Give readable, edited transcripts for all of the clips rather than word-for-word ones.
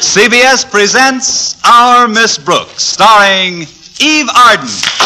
CBS presents Our Miss Brooks, starring Eve Arden.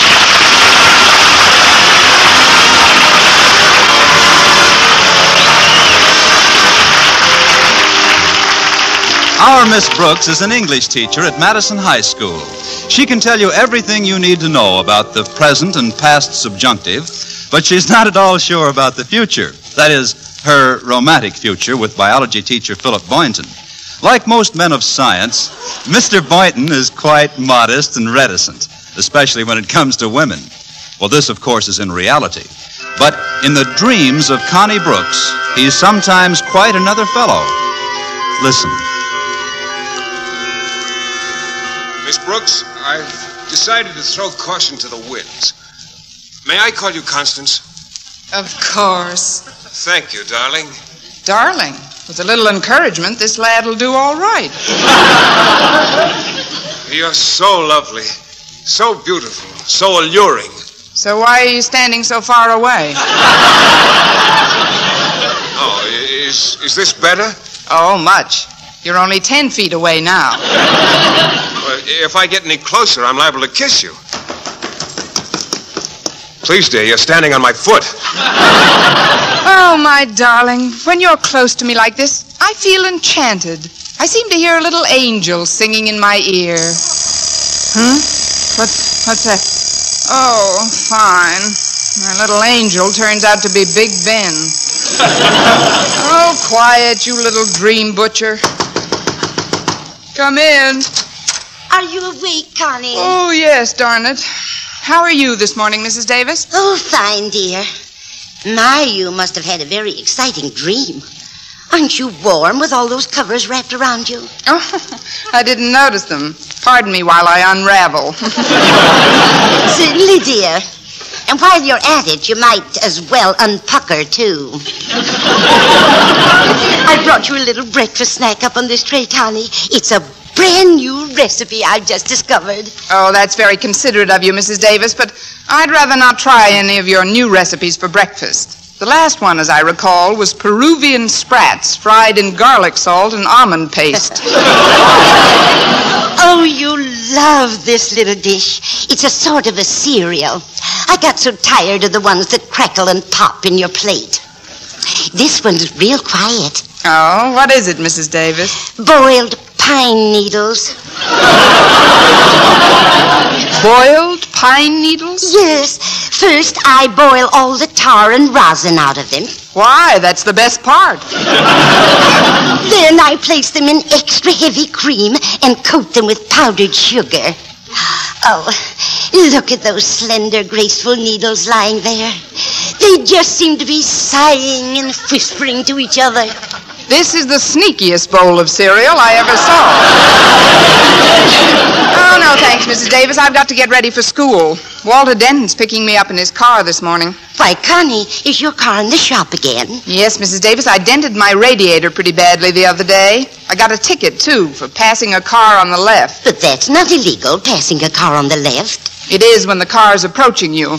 Our Miss Brooks is an English teacher at Madison High School. She can tell you everything you need to know about the present and past subjunctive, but she's not at all sure about the future. That is, her romantic future with biology teacher Philip Boynton. Like most men of science, Mr. Boynton is quite modest and reticent, especially when it comes to women. Well, this, of course, is in reality. But in the dreams of Connie Brooks, he's sometimes quite another fellow. Listen. Miss Brooks, I've decided to throw caution to the winds. May I call you Constance? Of course. Thank you, darling. Darling, with a little encouragement, this lad will do all right. You're so lovely, so beautiful, so alluring. So why are you standing so far away? Oh, is this better? Oh, much. You're only 10 feet away now. Well, if I get any closer, I'm liable to kiss you. Please, dear, you're standing on my foot. Oh, my darling, when you're close to me like this, I feel enchanted. I seem to hear a little angel singing in my ear. What's that? Oh, fine. My little angel turns out to be Big Ben. Oh, quiet, you little dream butcher. Come in. Are you awake, Connie? Oh, yes, darn it. How are you this morning, Mrs. Davis? Oh, fine, dear. My, you must have had a very exciting dream. Aren't you warm with all those covers wrapped around you? Oh, I didn't notice them. Pardon me while I unravel. Certainly, dear. And while you're at it, you might as well unpucker, too. I brought you a little breakfast snack up on this tray, Connie. It's a brand new recipe I've just discovered. Oh, that's very considerate of you, Mrs. Davis, but I'd rather not try any of your new recipes for breakfast. The last one, as I recall, was Peruvian sprats fried in garlic salt and almond paste. Oh, you love this little dish. It's a sort of a cereal. I got so tired of the ones that crackle and pop in your plate. This one's real quiet. Oh, what is it, Mrs. Davis? Boiled pine needles. Boiled pine needles? Yes. First, I boil all the tar and rosin out of them. Why? That's the best part. Then I place them in extra heavy cream and coat them with powdered sugar. Oh, look at those slender, graceful needles lying there. They just seem to be sighing and whispering to each other. This is the sneakiest bowl of cereal I ever saw. Oh, no, thanks, Mrs. Davis. I've got to get ready for school. Walter Denton's picking me up in his car this morning. Why, Connie, is your car in the shop again? Yes, Mrs. Davis. I dented my radiator pretty badly the other day. I got a ticket, too, for passing a car on the left. But that's not illegal, passing a car on the left. It is when the car's approaching you.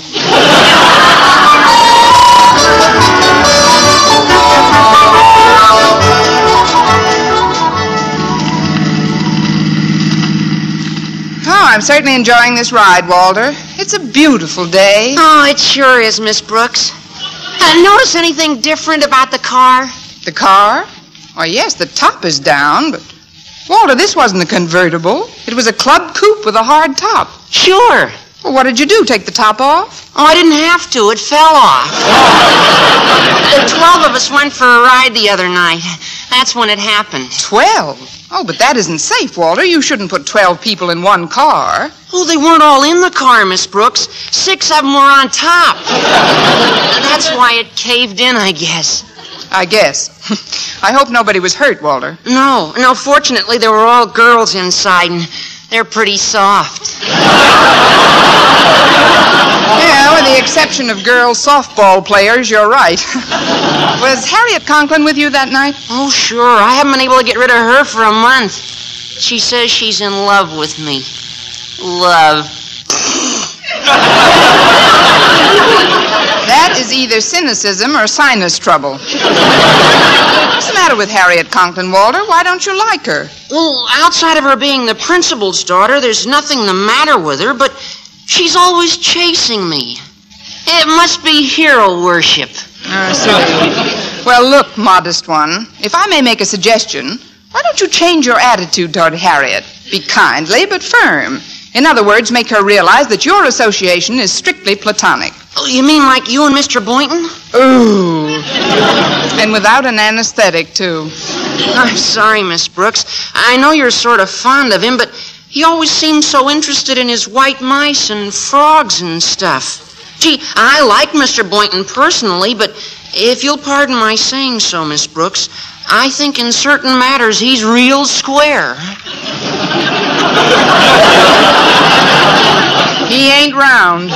Oh, I'm certainly enjoying this ride, Walter. It's a beautiful day. Oh, it sure is, Miss Brooks. Notice anything different about the car? The car? Why, yes, the top is down, but... Walter, this wasn't a convertible. It was a club coupe with a hard top. Sure. Well, what did you do, take the top off? Oh, I didn't have to. It fell off. The 12 of us went for a ride the other night. That's when it happened. 12? Oh, but that isn't safe, Walter. You shouldn't put 12 people in one car. Oh, they weren't all in the car, Miss Brooks. 6 of them were on top. That's why it caved in, I guess. I guess. I hope nobody was hurt, Walter. No, fortunately, there were all girls inside, and they're pretty soft. Yeah, with the exception of girl softball players, you're right. Was Harriet Conklin with you that night? Oh, sure. I haven't been able to get rid of her for a month. She says she's in love with me. Love. That is either cynicism or sinus trouble. What's the matter matter with Harriet Conklin, Walter? Why don't you like her? Well, outside of her being the principal's daughter, there's nothing the matter with her, but she's always chasing me. It must be hero worship. Well, look, modest one, if I may make a suggestion, why don't you change your attitude toward Harriet? Be kindly but firm. In other words, make her realize that your association is strictly platonic. Oh, you mean like you and Mr. Boynton? Ooh. And without an anesthetic, too. I'm sorry, Miss Brooks. I know you're sort of fond of him, but he always seems so interested in his white mice and frogs and stuff. Gee, I like Mr. Boynton personally, but if you'll pardon my saying so, Miss Brooks, I think in certain matters he's real square. He ain't round.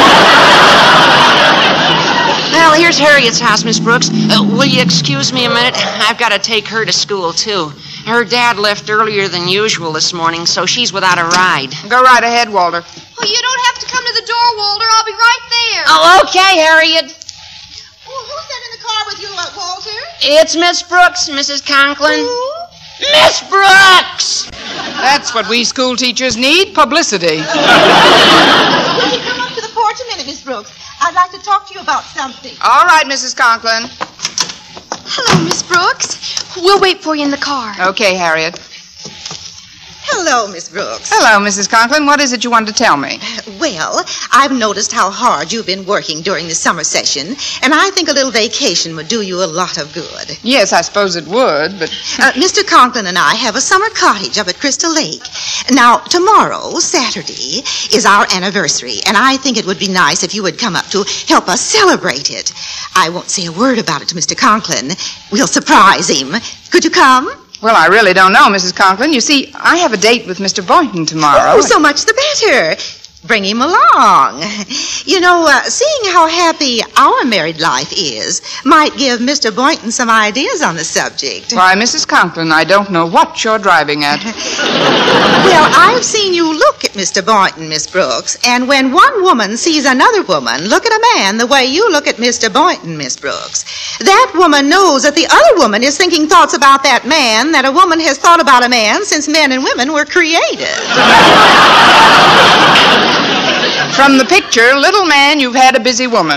Well, here's Harriet's house, Miss Brooks. Will you excuse me a minute? I've got to take her to school, too. Her dad left earlier than usual this morning, so she's without a ride. Go right ahead, Walter. Oh, you don't have to come to the door, Walter. I'll be right there. Oh, okay, Harriet. Oh, who's that in the car with you, Walter? It's Miss Brooks, Mrs. Conklin. Who? Miss Brooks! That's what we school teachers need, publicity. Will you come up to the porch a minute, Miss Brooks? I'd like to talk to you about something. All right, Mrs. Conklin. Hello, Miss Brooks. We'll wait for you in the car. Okay, Harriet. Hello, Miss Brooks. Hello, Mrs. Conklin. What is it you want to tell me? Well, I've noticed how hard you've been working during the summer session, and I think a little vacation would do you a lot of good. Yes, I suppose it would, but... Mr. Conklin and I have a summer cottage up at Crystal Lake. Now, tomorrow, Saturday, is our anniversary, and I think it would be nice if you would come up to help us celebrate it. I won't say a word about it to Mr. Conklin. We'll surprise him. Could you come? Well, I really don't know, Mrs. Conklin. You see, I have a date with Mr. Boynton tomorrow. Oh, so much the better. Bring him along. You know, seeing how happy our married life is might give Mr. Boynton some ideas on the subject. Why, Mrs. Conklin, I don't know what you're driving at. Well, I've seen you look at Mr. Boynton, Miss Brooks, and when one woman sees another woman look at a man the way you look at Mr. Boynton, Miss Brooks, that woman knows that the other woman is thinking thoughts about that man that a woman has thought about a man since men and women were created. From the picture, little man, you've had a busy woman.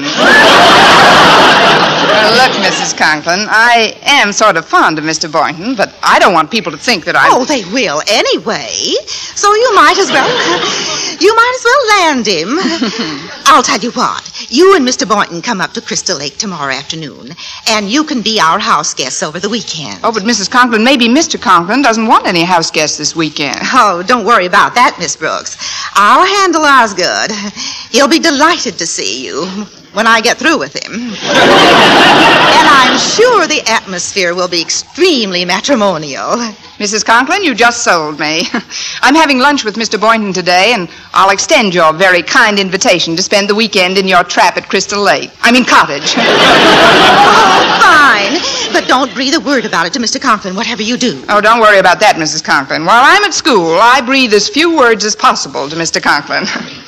Look, Mrs. Conklin, I am sort of fond of Mr. Boynton, but I don't want people to think that I'm... Oh, they will anyway. So you might as well land him. I'll tell you what. You and Mr. Boynton come up to Crystal Lake tomorrow afternoon, and you can be our house guests over the weekend. Oh, but Mrs. Conklin, maybe Mr. Conklin doesn't want any house guests this weekend. Oh, don't worry about that, Miss Brooks. I'll handle Osgood. He'll be delighted to see you when I get through with him. And I'm sure the atmosphere will be extremely matrimonial. Mrs. Conklin, you just sold me. I'm having lunch with Mr. Boynton today, and I'll extend your very kind invitation to spend the weekend in your trap at Crystal Lake. Cottage. Oh, fine. But don't breathe a word about it to Mr. Conklin, whatever you do. Oh, don't worry about that, Mrs. Conklin. While I'm at school, I breathe as few words as possible to Mr. Conklin.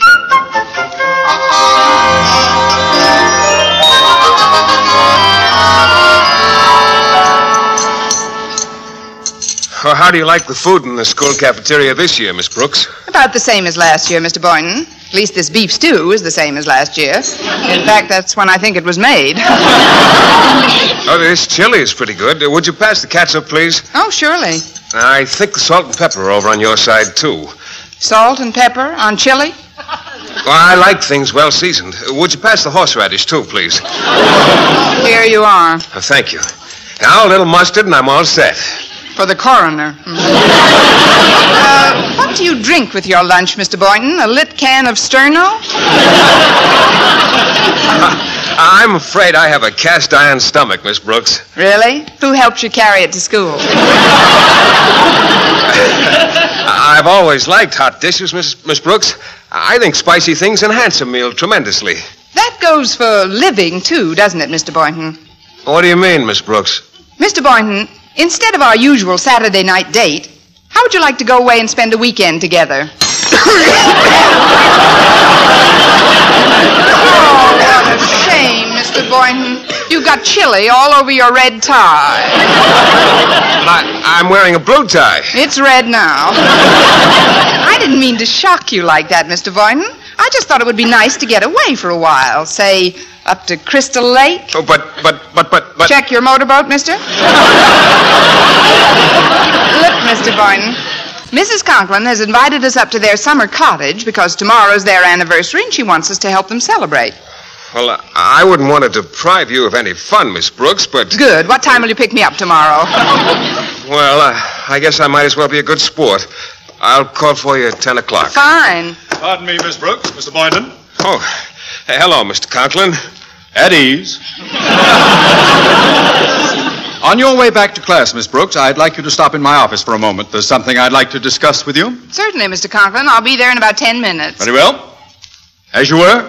Well, how do you like the food in the school cafeteria this year, Miss Brooks? About the same as last year, Mr. Boynton. At least this beef stew is the same as last year. In fact, that's when I think it was made. Oh, this chili is pretty good. Would you pass the catsup, please? Oh, surely. I think the salt and pepper are over on your side, too. Salt and pepper on chili? Well, I like things well seasoned. Would you pass the horseradish, too, please? Here you are. Thank you. Now, a little mustard, and I'm all set. For the coroner. What do you drink with your lunch, Mr. Boynton? A lit can of Sterno? I'm afraid I have a cast iron stomach, Miss Brooks. Really? Who helped you carry it to school? I've always liked hot dishes, Miss Brooks. I think spicy things enhance a meal tremendously. That goes for living, too, doesn't it, Mr. Boynton? What do you mean, Miss Brooks? Mr. Boynton, instead of our usual Saturday night date, how would you like to go away and spend a weekend together? Oh, what a shame, Mr. Mr. Boynton. You've got chili all over your red tie. But I'm wearing a blue tie. It's red now. I didn't mean to shock you like that, Mr. Boynton. I just thought it would be nice to get away for a while. Say, up to Crystal Lake. Oh, but... Check your motorboat, mister. Look, Mr. Boynton. Mrs. Conklin has invited us up to their summer cottage because tomorrow's their anniversary and she wants us to help them celebrate. Well, I wouldn't want to deprive you of any fun, Miss Brooks, but... Good. What time will you pick me up tomorrow? Well, I guess I might as well be a good sport. I'll call for you at 10 o'clock. Fine. Pardon me, Miss Brooks. Mr. Boynton. Oh, hello, Mr. Conklin. At ease. On your way back to class, Miss Brooks, I'd like you to stop in my office for a moment. There's something I'd like to discuss with you. Certainly, Mr. Conklin. I'll be there in about 10 minutes. Very well. As you were.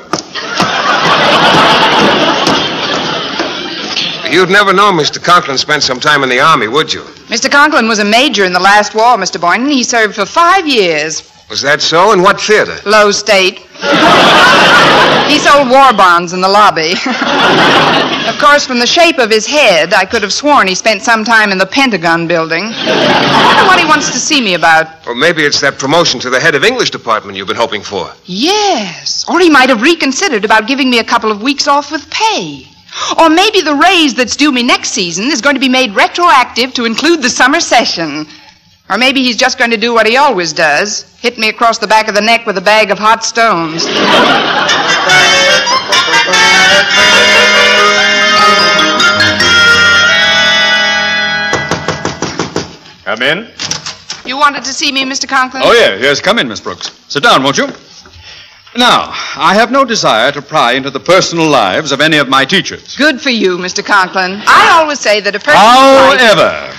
You'd never know Mr. Conklin spent some time in the Army, would you? Mr. Conklin was a major in the last war, Mr. Boynton. He served for 5 years. Was that so? In what theater? Low State. He sold war bonds in the lobby. Of course, from the shape of his head, I could have sworn he spent some time in the Pentagon building. I wonder what he wants to see me about. Or maybe it's that promotion to the head of English department you've been hoping for. Yes. Or he might have reconsidered about giving me a couple of weeks off with pay. Or maybe the raise that's due me next season is going to be made retroactive to include the summer session. Or maybe he's just going to do what he always does, hit me across the back of the neck with a bag of hot stones. Come in. You wanted to see me, Mr. Conklin? Oh, yes. Come in, Miss Brooks. Sit down, won't you? Now, I have no desire to pry into the personal lives of any of my teachers. Good for you, Mr. Conklin. I always say that a person... However,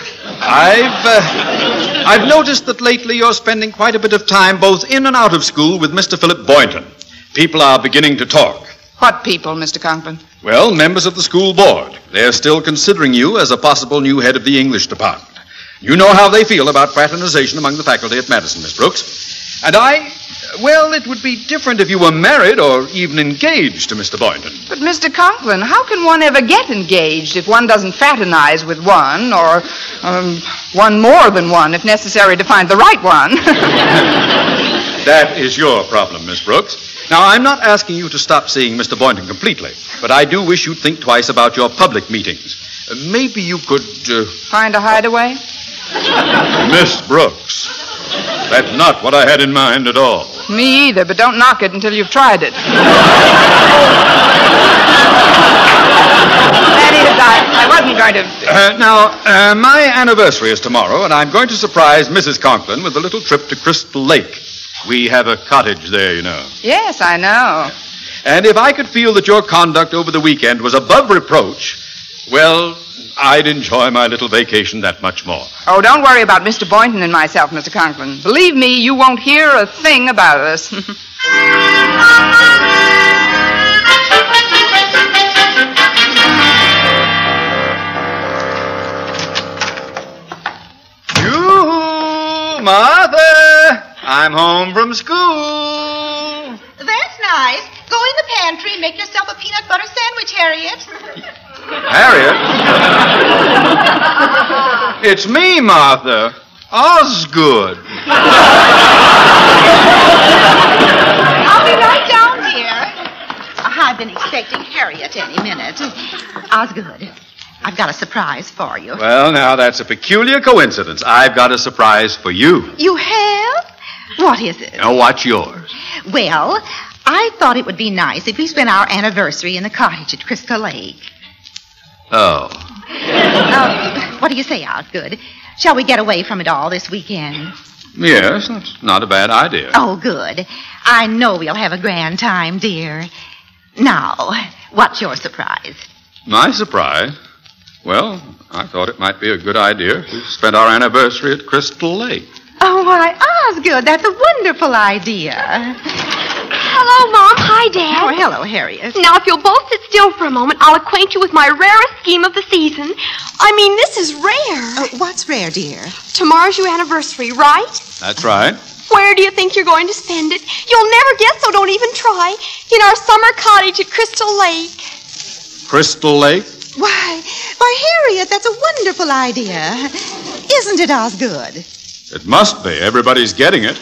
I've noticed that lately you're spending quite a bit of time both in and out of school with Mr. Philip Boynton. People are beginning to talk. What people, Mr. Conklin? Well, members of the school board. They're still considering you as a possible new head of the English department. You know how they feel about fraternization among the faculty at Madison, Miss Brooks. And well, it would be different if you were married or even engaged to Mr. Boynton. But, Mr. Conklin, how can one ever get engaged if one doesn't fraternize with one, or one more than one, if necessary, to find the right one? That is your problem, Miss Brooks. Now, I'm not asking you to stop seeing Mr. Boynton completely, but I do wish you'd think twice about your public meetings. Maybe you could... Find a hideaway? Miss Brooks, that's not what I had in mind at all. Me either, but don't knock it until you've tried it. That is, I wasn't going to... My anniversary is tomorrow, and I'm going to surprise Mrs. Conklin with a little trip to Crystal Lake. We have a cottage there, you know. Yes, I know. And if I could feel that your conduct over the weekend was above reproach, well, I'd enjoy my little vacation that much more. Oh, don't worry about Mr. Boynton and myself, Mr. Conklin. Believe me, you won't hear a thing about us. You, Martha, I'm home from school. That's nice. Go in the pantry and make yourself a peanut butter sandwich, Harriet. Harriet? It's me, Martha. Osgood. I'll be right down, dear. I've been expecting Harriet any minute. Osgood, I've got a surprise for you. Well, now, that's a peculiar coincidence. I've got a surprise for you. You have? What is it? Now, what's yours? Well, I thought it would be nice if we spent our anniversary in the cottage at Crystal Lake. Oh. What do you say, Osgood? Shall we get away from it all this weekend? Yes, that's not a bad idea. Oh, good. I know we'll have a grand time, dear. Now, what's your surprise? My surprise? Well, I thought it might be a good idea if we spent our anniversary at Crystal Lake. Oh, why, Osgood, that's a wonderful idea. Hello, Mom. Hi, Dad. Oh, hello, Harriet. Now, if you'll both sit still for a moment, I'll acquaint you with my rarest scheme of the season. I mean, this is rare. What's rare, dear? Tomorrow's your anniversary, right? That's right. Where do you think you're going to spend it? You'll never guess, so don't even try. In our summer cottage at Crystal Lake. Crystal Lake? Why, Harriet, that's a wonderful idea. Isn't it, Osgood? It must be. Everybody's getting it.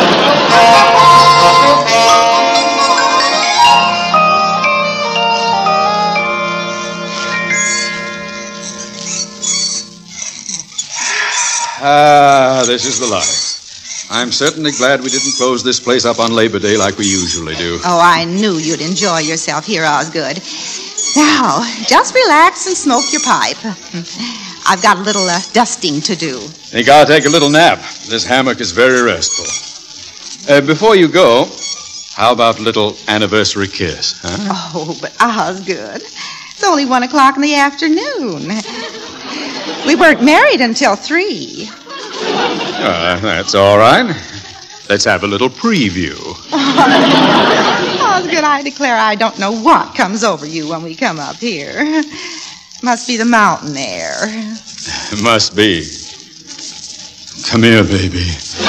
This is the life. I'm certainly glad we didn't close this place up on Labor Day like we usually do. Oh, I knew you'd enjoy yourself here, Osgood. Now, just relax and smoke your pipe. I've got a little dusting to do. Think I'll take a little nap. This hammock is very restful. Before you go, how about a little anniversary kiss, huh? Oh, but Osgood, it's only 1 o'clock in the afternoon. We weren't married until 3. That's all right. Let's have a little preview. Osgood, I declare I don't know what comes over you when we come up here. Must be the mountain air. It must be. Come here, baby.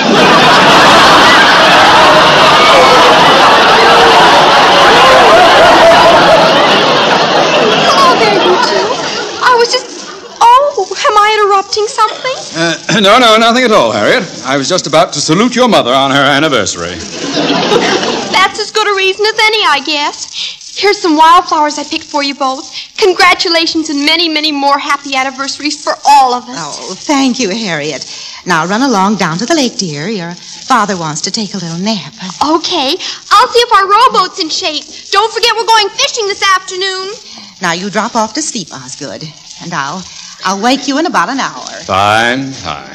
Oh, there you two. I was just... Oh, am I interrupting something? No, nothing at all, Harriet. I was just about to salute your mother on her anniversary. That's as good a reason as any, I guess. Here's some wildflowers I picked for you both. Congratulations and many, many more happy anniversaries for all of us. Oh, thank you, Harriet. Now run along down to the lake, dear. Your father wants to take a little nap. Okay. I'll see if our rowboat's in shape. Don't forget we're going fishing this afternoon. Now you drop off to sleep, Osgood. And I'll wake you in about an hour. Fine.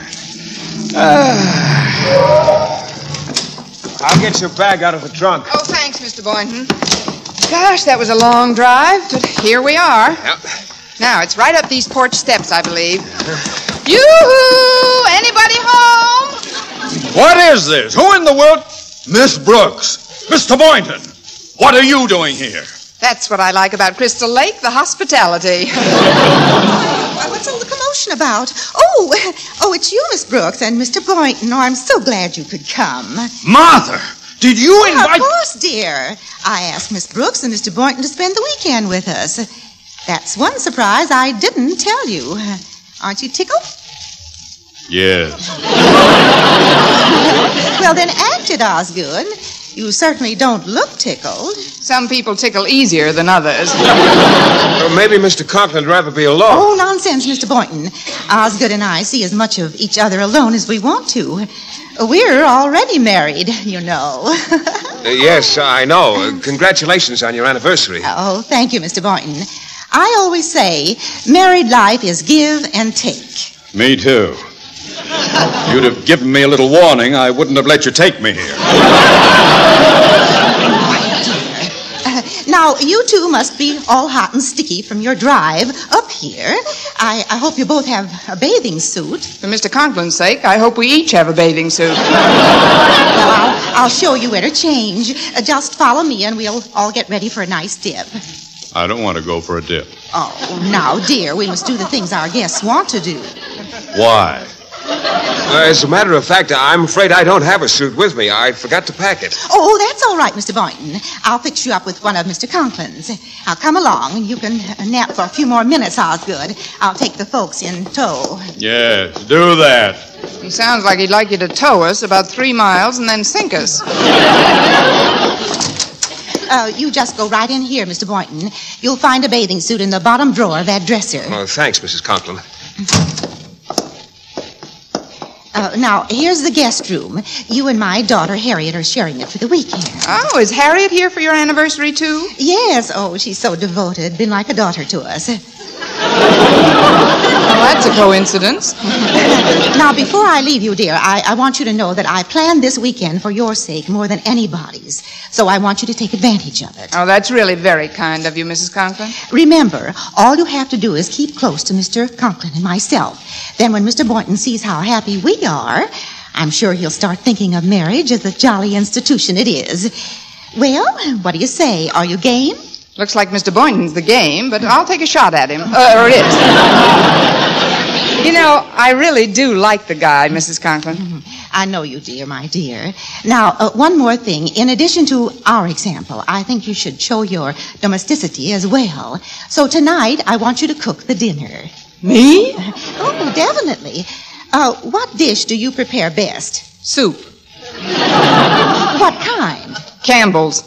I'll get your bag out of the trunk. Oh, thanks, Mr. Boynton. Gosh, that was a long drive, but here we are. Yep. Now, it's right up these porch steps, I believe. Yoo-hoo! Anybody home? What is this? Who in the world? Miss Brooks. Mr. Boynton. What are you doing here? That's what I like about Crystal Lake, the hospitality. What's all the commotion about? Oh, it's you, Miss Brooks, and Mr. Boynton. Oh, I'm so glad you could come. Martha, did you invite... Of course, dear. I asked Miss Brooks and Mr. Boynton to spend the weekend with us. That's one surprise I didn't tell you. Aren't you tickled? Yes. Well, then act it, Osgood. You certainly don't look tickled. Some people tickle easier than others. Well, maybe Mr. Conklin'd rather be alone. Oh, nonsense, Mr. Boynton. Osgood and I see as much of each other alone as we want to. We're already married, you know. Yes, I know. Congratulations on your anniversary. Oh, thank you, Mr. Boynton. I always say married life is give and take. Me too. If you'd have given me a little warning, I wouldn't have let you take me here. Now, you two must be all hot and sticky from your drive up here. I hope you both have a bathing suit. For Mr. Conklin's sake, I hope we each have a bathing suit. Well, I'll show you where to change. Just follow me and we'll all get ready for a nice dip. I don't want to go for a dip. Oh, now, dear, we must do the things our guests want to do. Why? As a matter of fact, I'm afraid I don't have a suit with me. I forgot to pack it. Oh, that's all right, Mr. Boynton. I'll fix you up with one of Mr. Conklin's. Now, come along. You can nap for a few more minutes, Osgood. I'll take the folks in tow. Yes, do that. He sounds like he'd like you to tow us about 3 miles and then sink us. You just go right in here, Mr. Boynton. You'll find a bathing suit in the bottom drawer of that dresser. Oh, thanks, Mrs. Conklin. Now, here's the guest room. You and my daughter, Harriet, are sharing it for the weekend. Oh, is Harriet here for your anniversary, too? Yes. Oh, she's so devoted. Been like a daughter to us. Well, that's a coincidence. Now, before I leave you, dear, I want you to know that I planned this weekend for your sake more than anybody's. So I want you to take advantage of it. Oh, that's really very kind of you, Mrs. Conklin. Remember, all you have to do is keep close to Mr. Conklin and myself. Then when Mr. Boynton sees how happy we are, I'm sure he'll start thinking of marriage as the jolly institution it is. Well, what do you say? Are you game? Looks like Mr. Boynton's the game, but I'll take a shot at him. Or it. You know, I really do like the guy, Mrs. Conklin. I know you, dear, my dear. Now, one more thing. In addition to our example, I think you should show your domesticity as well. So tonight, I want you to cook the dinner. Me? Oh, definitely. What dish do you prepare best? Soup. What kind? Campbell's.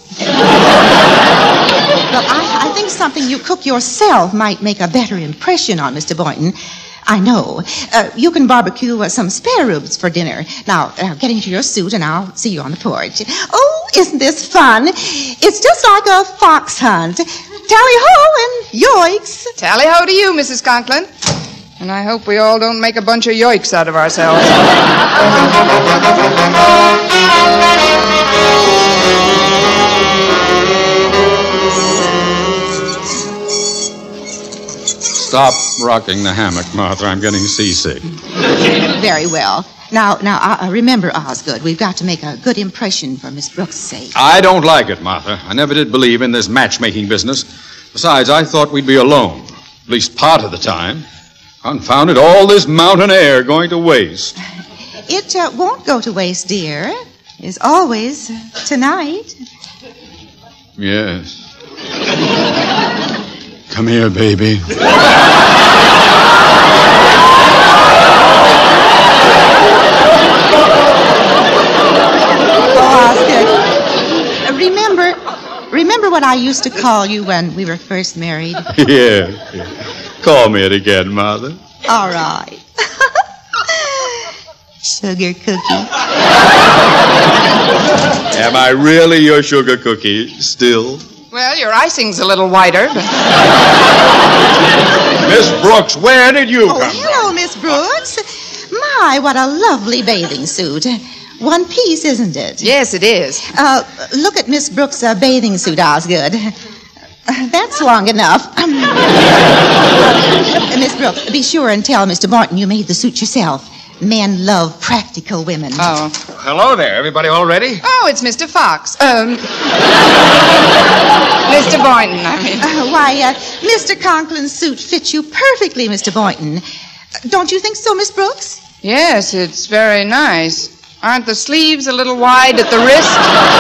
Well, I think something you cook yourself might make a better impression on Mr. Boynton. I know. You can barbecue some spare ribs for dinner. Now, get into your suit and I'll see you on the porch. Oh, isn't this fun? It's just like a fox hunt. Tally-ho and yoicks. Tally-ho to you, Mrs. Conklin. And I hope we all don't make a bunch of yoiks out of ourselves. Stop rocking the hammock, Martha. I'm getting seasick. Very well. Now, remember, Osgood, we've got to make a good impression for Miss Brooks' sake. I don't like it, Martha. I never did believe in this matchmaking business. Besides, I thought we'd be alone, at least part of the time. Confound it, all this mountain air going to waste. It won't go to waste, dear. It's always tonight. Yes. Come here, baby. Remember what I used to call you when we were first married? Yeah. Call me it again, Martha. All right. Sugar cookie. Am I really your sugar cookie still? Well, your icing's a little whiter, but... Miss Brooks, where did you come from? Hello, Miss Brooks. My, what a lovely bathing suit. One piece, isn't it? Yes, it is. Look at Miss Brooks' bathing suit, Osgood. That's long enough. Miss Brooks, be sure and tell Mr. Boynton you made the suit yourself. Men love practical women. Oh. Hello there. Everybody all ready? Oh, it's Mr. Fox. Mr. Boynton, I mean. Why, Mr. Conklin's suit fits you perfectly, Mr. Boynton. Don't you think so, Miss Brooks? Yes, it's very nice. Aren't the sleeves a little wide at the wrist?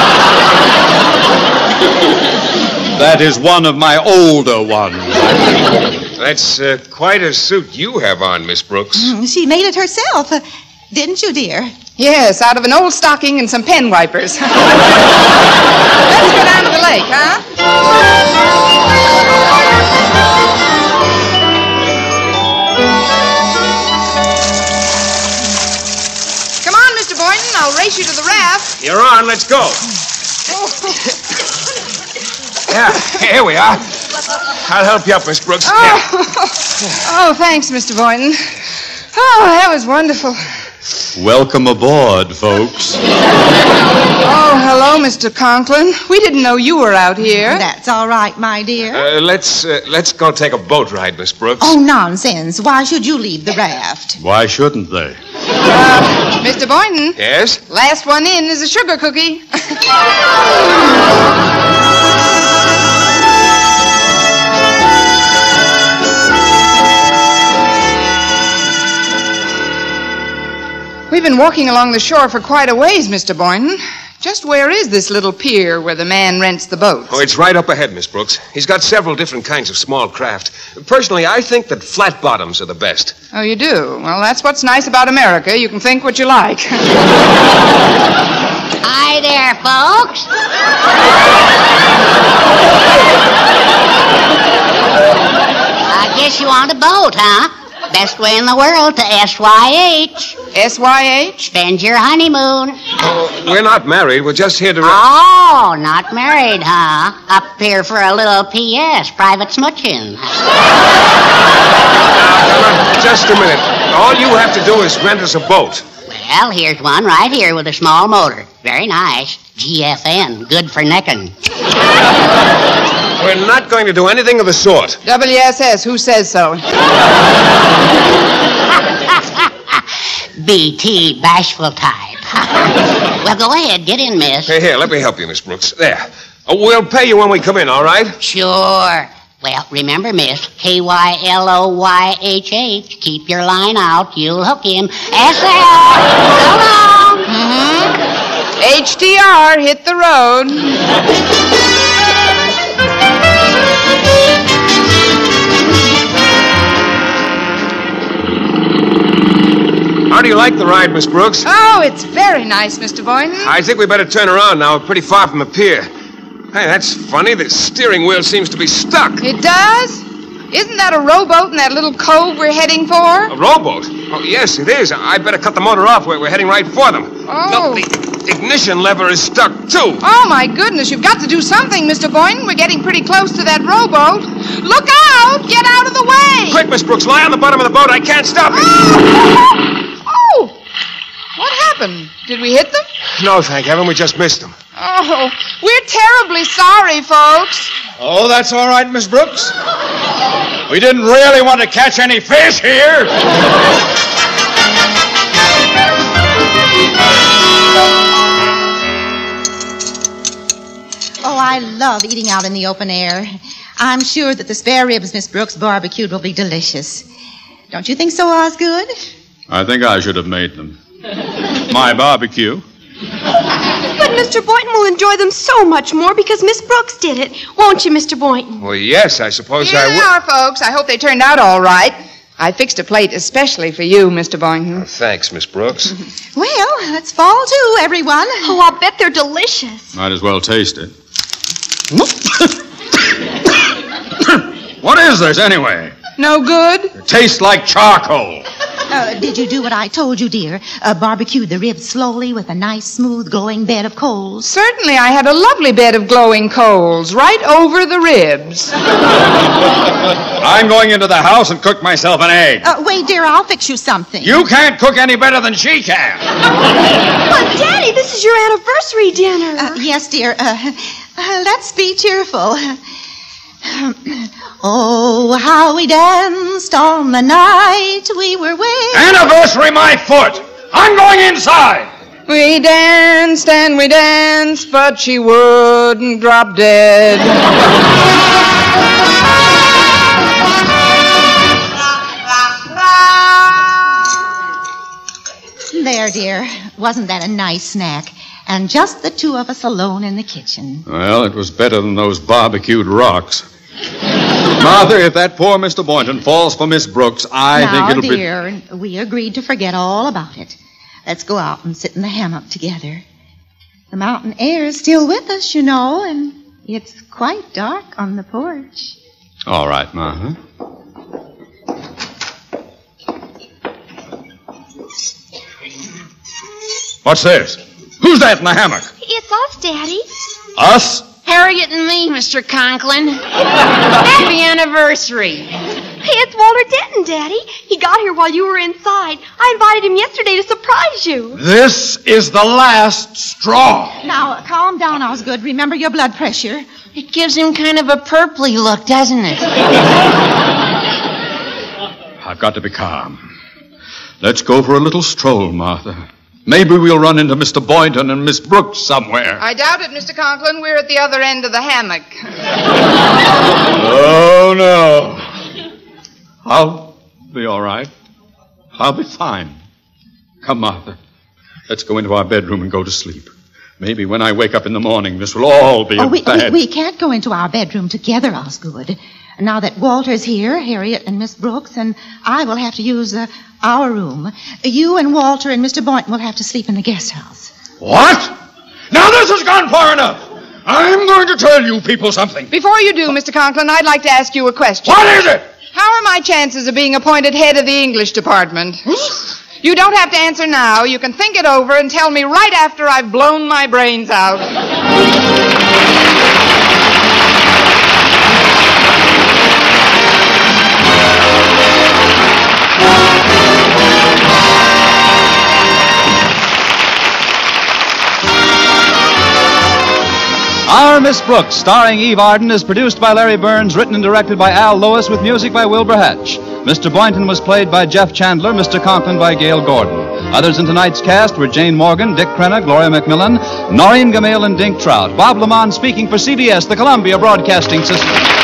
That is one of my older ones. That's quite a suit you have on, Miss Brooks. She made it herself. Didn't you, dear? Yes, out of an old stocking and some pen wipers. Let's go down to the lake, huh? Come on, Mr. Boynton. I'll race you to the raft. You're on. Let's go. Yeah, here we are. I'll help you up, Miss Brooks. Oh, thanks, Mr. Boynton. Oh, that was wonderful. Welcome aboard, folks. Oh, hello, Mr. Conklin. We didn't know you were out here. That's all right, my dear. Let's go take a boat ride, Miss Brooks. Oh, nonsense. Why should you leave the raft? Why shouldn't they? Mr. Boynton. Yes? Last one in is a sugar cookie. We've been walking along the shore for quite a ways, Mr. Boynton. Just where is this little pier where the man rents the boats? Oh, it's right up ahead, Miss Brooks. He's got several different kinds of small craft. Personally, I think that flat bottoms are the best. Oh, you do? Well, that's what's nice about America. You can think what you like. Hi there, folks. I guess you want a boat, huh? Best way in the world to SYH. SYH? Spend your honeymoon. Oh, we're not married. We're just here to... Oh, not married, huh? Up here for a little P.S., private smooching. Just a minute. All you have to do is rent us a boat. Well, here's one right here with a small motor. Very nice. GFN, good for necking. We're not going to do anything of the sort. WSS, who says so? BT, bashful type. Well, go ahead. Get in, miss. Here, let me help you, Miss Brooks. There. We'll pay you when we come in, all right? Sure. Well, remember, miss, Kyloyhh. Keep your line out. You'll hook him. SL. So long. HDR, hit the road. How do you like the ride, Miss Brooks? Oh, it's very nice, Mr. Boynton. I think we better turn around now. We're pretty far from the pier. Hey, that's funny. The steering wheel seems to be stuck. It does? Isn't that a rowboat in that little cove we're heading for? A rowboat? Oh, yes, it is. I better cut the motor off. We're heading right for them. Oh. Look, the ignition lever is stuck, too. Oh, my goodness. You've got to do something, Mr. Boynton. We're getting pretty close to that rowboat. Look out! Get out of the way! Quick, Miss Brooks. Lie on the bottom of the boat. I can't stop it. Oh! What happened? Did we hit them? No, thank heaven. We just missed them. Oh, we're terribly sorry, folks. Oh, that's all right, Miss Brooks. We didn't really want to catch any fish here. Oh, I love eating out in the open air. I'm sure that the spare ribs Miss Brooks barbecued will be delicious. Don't you think so, Osgood? I think I should have made them. My barbecue. But Mr. Boynton will enjoy them so much more because Miss Brooks did it. Won't you, Mr. Boynton? Well, yes, I suppose Here I they would. are, folks. I hope they turned out all right. I fixed a plate especially for you, Mr. Boynton. Thanks, Miss Brooks. Well, let's fall to, everyone. Oh, I'll bet they're delicious. Might as well taste it. What is this, anyway? No good? It tastes like charcoal. Did you do what I told you, dear? Barbecue the ribs slowly with a nice, smooth, glowing bed of coals. Certainly, I had a lovely bed of glowing coals right over the ribs. I'm going into the house and cook myself an egg. Wait, dear, I'll fix you something. You can't cook any better than she can. But, Daddy, this is your anniversary dinner. Yes, dear. Let's be cheerful. Oh, how we danced on the night we were wed. Anniversary my foot! I'm going inside! We danced and we danced, but she wouldn't drop dead. There, dear. Wasn't that a nice snack? And just the two of us alone in the kitchen. Well, it was better than those barbecued rocks. Martha, if that poor Mr. Boynton falls for Miss Brooks, I think it'll dear, we agreed to forget all about it. Let's go out and sit in the hammock together. The mountain air is still with us, you know, and it's quite dark on the porch. All right, Martha. What's this? Who's that in the hammock? It's us, Daddy. Us? Harriet and me, Mr. Conklin. Happy anniversary. Hey, it's Walter Denton, Daddy. He got here while you were inside. I invited him yesterday to surprise you. This is the last straw. Now, calm down, Osgood. Remember your blood pressure. It gives him kind of a purpley look, doesn't it? I've got to be calm. Let's go for a little stroll, Martha. Maybe we'll run into Mr. Boynton and Miss Brooks somewhere. I doubt it, Mr. Conklin. We're at the other end of the hammock. Oh, no. I'll be all right. I'll be fine. Come, Martha. Let's go into our bedroom and go to sleep. Maybe when I wake up in the morning, this will all be bad. We can't go into our bedroom together, Osgood. Now that Walter's here, Harriet and Miss Brooks, and I will have to use our room. You and Walter and Mr. Boynton will have to sleep in the guest house. What? Now this has gone far enough. I'm going to tell you people something. Before you do, Mr. Conklin, I'd like to ask you a question. What is it? How are my chances of being appointed head of the English department? You don't have to answer now. You can think it over and tell me right after I've blown my brains out. Our Miss Brooks, starring Eve Arden, is produced by Larry Burns, written and directed by Al Lewis, with music by Wilbur Hatch. Mr. Boynton was played by Jeff Chandler, Mr. Conklin by Gail Gordon. Others in tonight's cast were Jane Morgan, Dick Crenna, Gloria McMillan, Noreen Gamale, and Dink Trout. Bob Lamont speaking for CBS, the Columbia Broadcasting System.